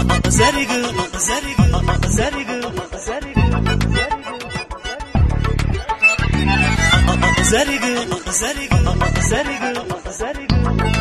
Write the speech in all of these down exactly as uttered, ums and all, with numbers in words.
Azerigo, Azerigo, Azerigo, Azerigo, Azerigo, Azerigo, Azerigo, Azerigo,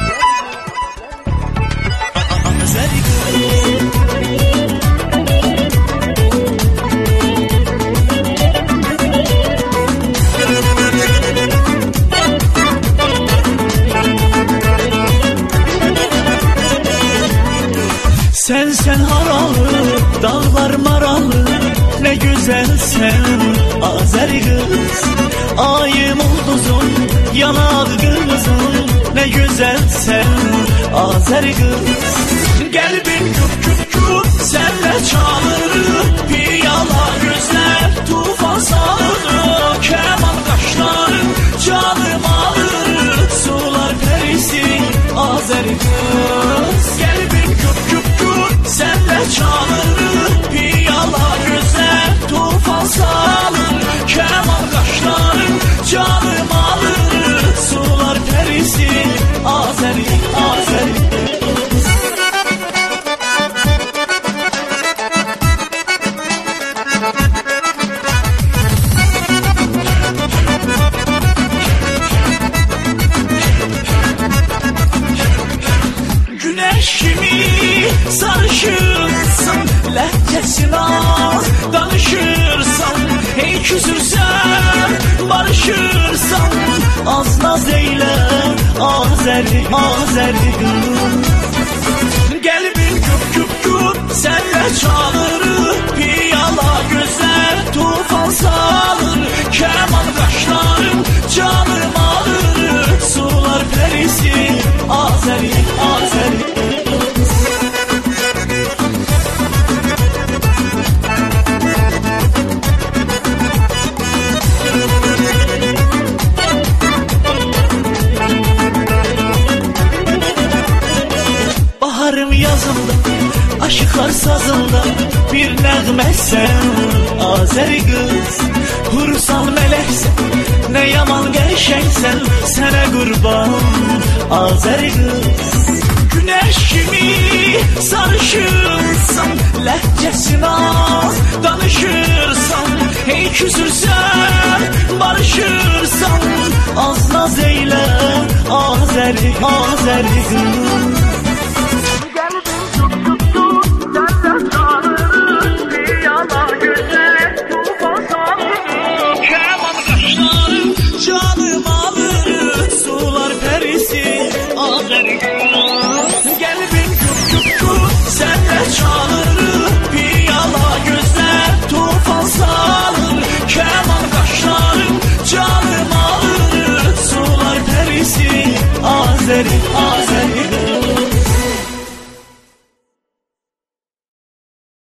Sen sen haralı, dağlar maralı, ne güzelsen Azeri kız. Ayım ulduzum, yanar kızım, ne güzelsen Azeri kız. Kalbim küp küp küp, senle çalır, piyala gözler tufan salır. Keman kaşların canım alır, sular perisi Azeri kız. Kalbim küp küp senle çalır, piyala gözler tufan salır. Keman kaşların canım alır, sular perisi Azeri, Azeri. Güneşimi sarışırsın, lehçesine danışırsan, hey küsürsen barışırsan, az naz eyle Azeri, Azeri kız. Kalbim küp küp küp, senle çalır, piyala gözler tufan salır. Keman kaşların canım alır, sular perisi Azeri, Azeri. Baharım yazımda, aşıklar sazında, bir nəğmə sen Azeri kız. Hursan meleksen, ne yaman gerçeksen, sana kurban Azeri kız. Güneş gibi sarışırsan, lehçesine danışırsan, hey küsürsen barışırsan, az naz eyle Azeri, Azeri kız. Kalbim küp küp küp, senle çalır, piyala gözler tufan salır. Keman kaşların canım alır, sular perisi Azeri, Azeri.